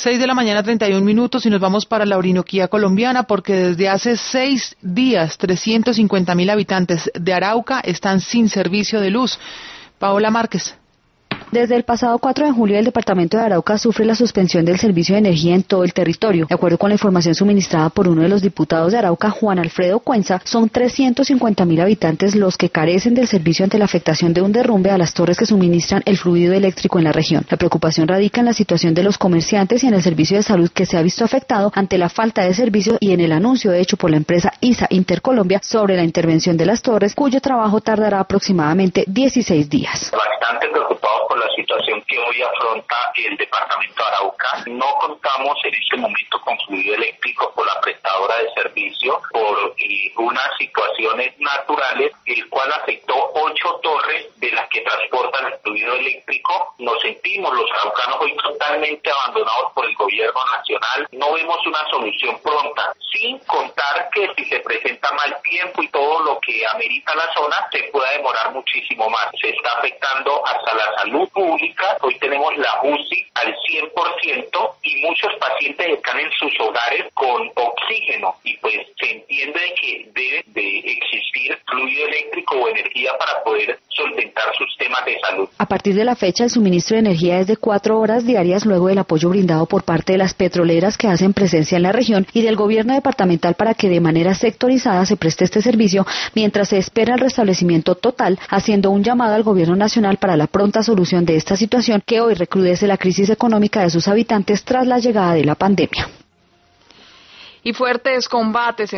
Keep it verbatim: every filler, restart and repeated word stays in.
Seis de la mañana, treinta y un minutos, y nos vamos para la Orinoquía colombiana, porque desde hace seis días, trescientos cincuenta mil habitantes de Arauca están sin servicio de luz. Paola Márquez. Desde el pasado cuatro de julio, el departamento de Arauca sufre la suspensión del servicio de energía en todo el territorio. De acuerdo con la información suministrada por uno de los diputados de Arauca, Juan Alfredo Cuenza, son trescientos cincuenta mil habitantes los que carecen del servicio ante la afectación de un derrumbe a las torres que suministran el fluido eléctrico en la región. La preocupación radica en la situación de los comerciantes y en el servicio de salud, que se ha visto afectado ante la falta de servicio y en el anuncio hecho por la empresa I S A Intercolombia sobre la intervención de las torres, cuyo trabajo tardará aproximadamente dieciséis días. Bastante preocupados por la situación que hoy afronta el departamento de Arauca. No contamos en este momento con fluido eléctrico por la prestadora de servicio por eh, unas situaciones naturales, el cual afectó ocho torres de las que transportan el fluido eléctrico. Nos sentimos los araucanos hoy totalmente abandonados por el gobierno nacional. No vemos una solución pronta, sin contar que si se presenta mal tiempo y todo lo que amerita la zona, se pueda demorar muchísimo más. Se está afectando hasta la salud pública. Hoy tenemos la U C I al cien por ciento y muchos pacientes están en sus hogares con oxígeno, y pues se entiende que debe de existir fluido eléctrico o energía para poder solventar sus temas de salud. A partir de la fecha, el suministro de energía es de cuatro horas diarias, luego del apoyo brindado por parte de las petroleras que hacen presencia en la región y del gobierno departamental para que de manera sectorizada se preste este servicio, mientras se espera el restablecimiento total, haciendo un llamado al gobierno nacional para la pronta solución de esta situación que hoy recrudece la crisis económica de sus habitantes tras la llegada de la pandemia. Y fuertes combates